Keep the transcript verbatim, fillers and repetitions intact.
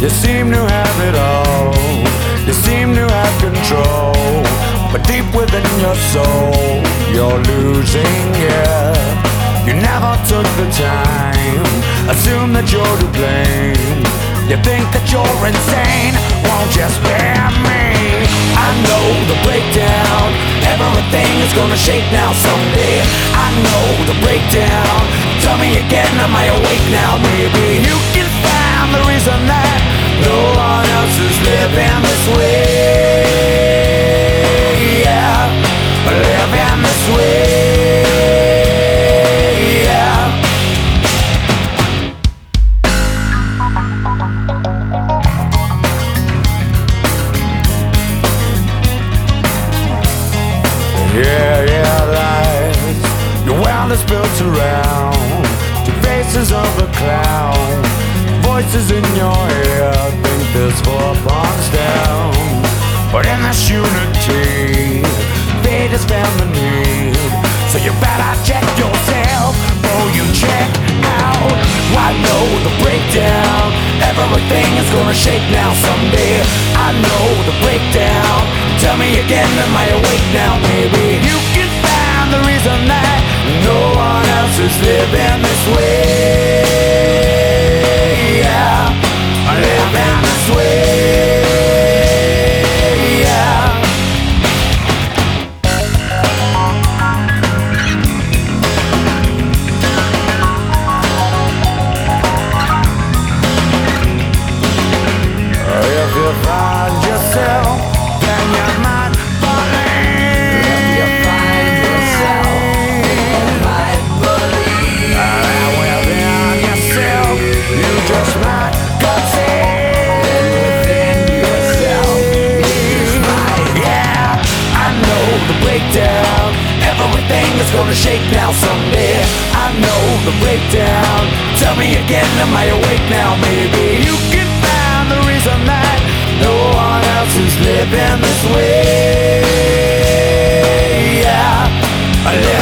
You seem to have it all, you seem to have control, but deep within your soul, you're losing it. You never took the time, assume that you're to blame. You think that you're insane, won't you spare me? I know the breakdown, everything is gonna shake now someday. I know the breakdown, tell me again, am I awake now? Maybe you can find the reason that no one else is living this way. Yeah, living this way. Yeah, yeah, lies. Your world is built around two faces of a clown. Voices in your head think there's four pawns down, but in this unity, fate has found the need. So you better check yourself before you check out. I know the breakdown, everything is gonna shake now someday. I know the breakdown, tell me again, am I awake now? Maybe you can find the reason that no one else is living this way. Yeah, living this way. Yeah. If you find yourself, then you might believe. If you find yourself, then you might believe. And within yourself, you just might conceive. And within yourself, you just might. Yeah, I know the breakdown, everything is gonna shake now someday. I know the breakdown, tell me again, am I awake now? Maybe you can find the reason that no one else is living this way. Yeah,